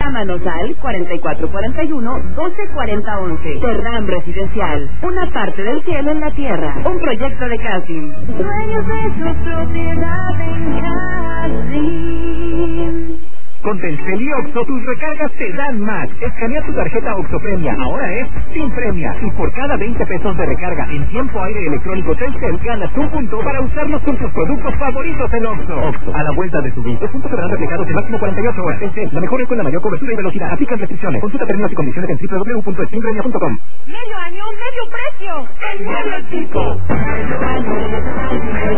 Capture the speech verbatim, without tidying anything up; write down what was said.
Llámanos al cuarenta y cuatro cuarenta y uno, doce cuarenta once. Terram Residencial, una parte del cielo en la tierra. Un proyecto de Casim. Dueños de su propiedad en Casim. Con Telcel y Oxxo, tus recargas te dan más. Escanea tu tarjeta Oxxo Premia, ahora es sin premia. Y por cada veinte pesos de recarga en tiempo aire electrónico Telcel, ganas un punto para usarlos con tus productos favoritos en Oxxo. Oxxo, a la vuelta de su vida. Los puntos serán reflejados en máximo cuarenta y ocho horas. Telcel, la mejor es con la mayor cobertura y velocidad. Aplican restricciones. Consulta términos y condiciones en doble u doble u doble u punto streampremia punto com. Medio año, medio precio. ¡En Medio Chico!